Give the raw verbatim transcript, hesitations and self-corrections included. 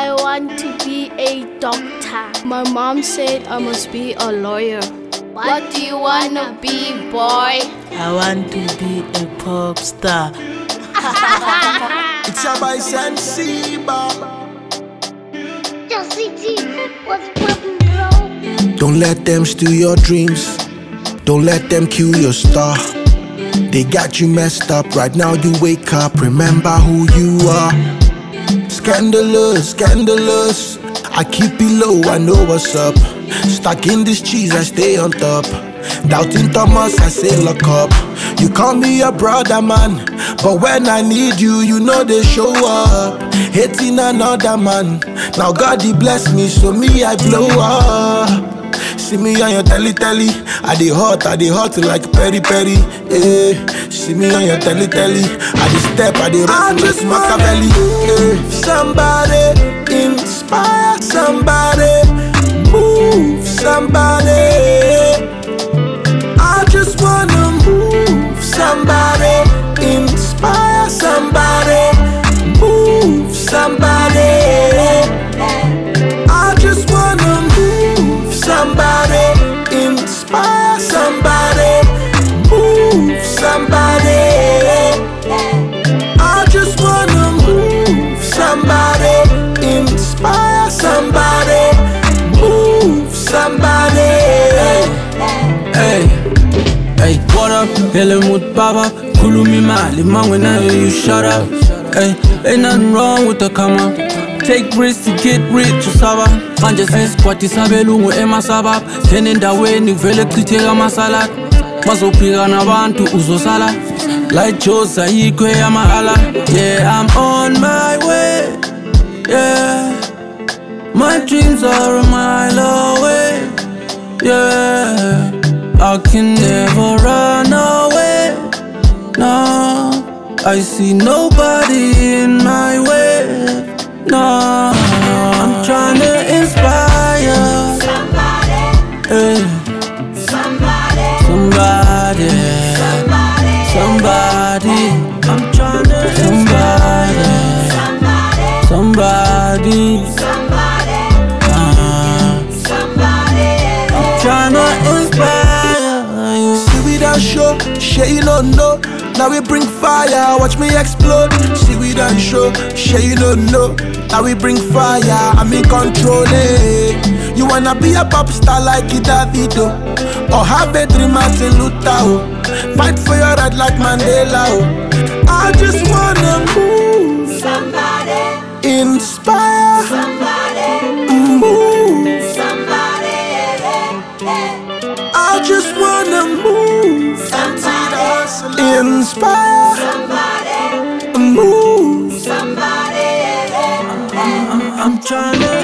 I want to be a doctor. My mom said I must be a lawyer. What, what do you wanna be, boy? I want to be a pop star. It's a boy Sensiba. Just C T, what's poppin', bro? Don't let them steal your dreams. Don't let them kill your star. They got you messed up. Right now you wake up, remember who you are. Scandalous, scandalous. I keep it low, I know what's up. Stuck in this cheese, I stay on top. Doubting Thomas, I say lock up. You call me a brother, man, but when I need you, you know they show up. Hating another man. Now God he bless me, so me I blow up. See me on your telly telly, I dey hot, I dey hot like peri peri. Eh. See me on your telly telly, I dey step, I dey rock like Machiavelli. Eh. Somebody inspire somebody, move somebody. I just wanna move somebody, inspire somebody, move somebody. I just wanna move somebody, inspire somebody, move somebody. I just wanna move somebody, inspire somebody, move somebody. Hey, hey, what up? Helmut Baba, Kulumi Mali, man, when I hear you shut up. Hey, ain't nothing wrong with the come up. Take risks to get rich, Saba. Manje says, Kwati Sabelungu Ema Sabab. Tenenda way, Nivele Kritega Masalat. Mazopiga na bantu uzosala. Like Josa Ikwe Yamahala. Yeah, I'm on my way. Yeah, my dreams are a mile away. Yeah, I can never run away. No, I see nobody in my way. No, I'm trying to inspire somebody, hey. somebody, somebody, somebody, somebody. I'm trying to somebody, somebody, somebody, somebody, uh, somebody. I'm trying to inspire you. See we done show, share you don't know. Now we bring fire, watch me explode. See we done show, share you don't know. Now we bring fire, I'm in control. Eh. You wanna be a pop star like Davido, or have a dream Martin Luther, oh. Fight for your right like Mandela, oh. I just wanna move Somebody, inspire somebody, move somebody. I just wanna move Somebody, inspire somebody, move somebody. I'm trying to